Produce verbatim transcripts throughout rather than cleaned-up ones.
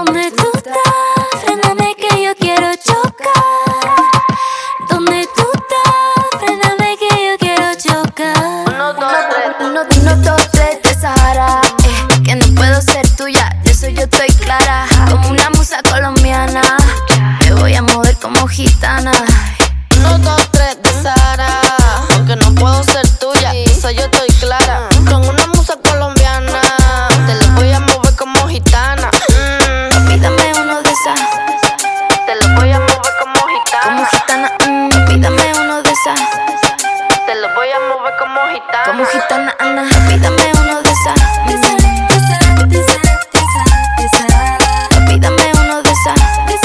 ¿Dónde tú estás? Fréname que yo quiero chocar. ¿Dónde tú estás? Fréname que yo quiero chocar. Uno, dos, tres. Uno, uno, dos, tres de Sahara. Eh, que no puedo ser tuya, de eso yo estoy clara. Como una musa colombiana, me voy a mover como gitana. Uno, dos, tres de Sahara. Aunque no puedo ser tuya, de eso yo estoy clara. Con una musa colombiana, te lo voy a mover como gitana. Mm. Pídame uno de esas, Te lo voy a mover como gitana. como gitana. Mm, pídame uno de esas, Te lo voy a mover como gitana. como gitana, Ana. Pídame uno de esas. Pídame uno de esas.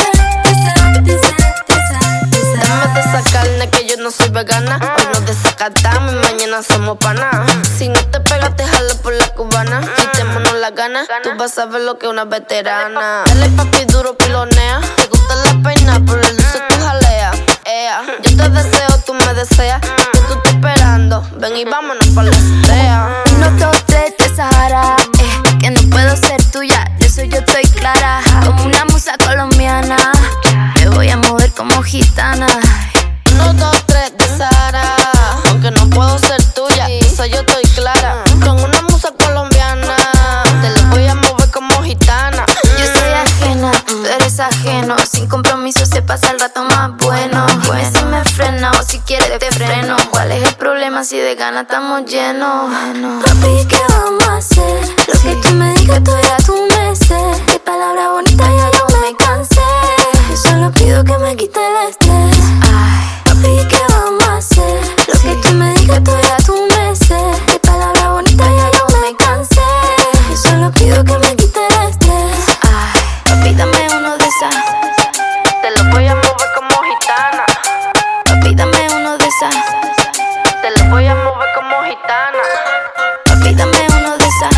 Dame de esa carne que yo no soy vegana. Hoy nos desacatamos y mañana somos pana. Si no te pegas, te jalo por la cubana. Quitémonos la gana, tú vas a ver lo que es una veterana. Dale papi duro, pilonea. Te gusta la peina, por el dulce tú jaleas. Ea, yo te deseo, tú me deseas. Que tú estás esperando, ven y vámonos pa' la estrella. Uno, dos, tres de Sahara. Eh, que no puedo ser tuya, de eso yo estoy clara. Como una musa colombiana, me voy a mover como gitana. Uno, dos, tres de Sahara. Aunque no puedo ser tuya, de eso yo estoy clara. Con una musa colombiana, te lo voy a mover como gitana. Yo soy ajena, tú eres ajeno. Sin compromiso se pasa el rato más bueno. Dime si me frena o si quieres te freno. ¿Cuál es el problema si de ganas estamos llenos? Papi, ¿qué vamos a hacer? Lo que tú me digas tú ya tú me sé. De palabras bonitas ya yo me cansé. Yo solo pido que me quite el estrés. Ay, papi, ¿qué vamos a hacer? Lo que tú me digas tú ya tú me sé. De palabras bonitas ya yo me cansé. Yo solo pido que me quite el estrés. Ay, papi, dame uno de esas. Te lo voy a mover como gitana. Papi, dame uno de esas. Te lo voy a mover como gitana. Papi, dame uno de esas.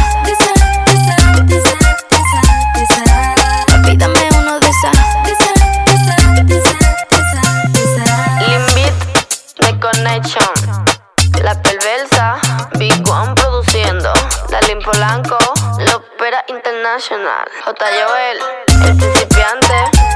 Papi, dame uno de esas. Limit de Connection. La Perversa. Big One produciendo. Dalín Polanco. La Opera International. J. Joel. El principiante.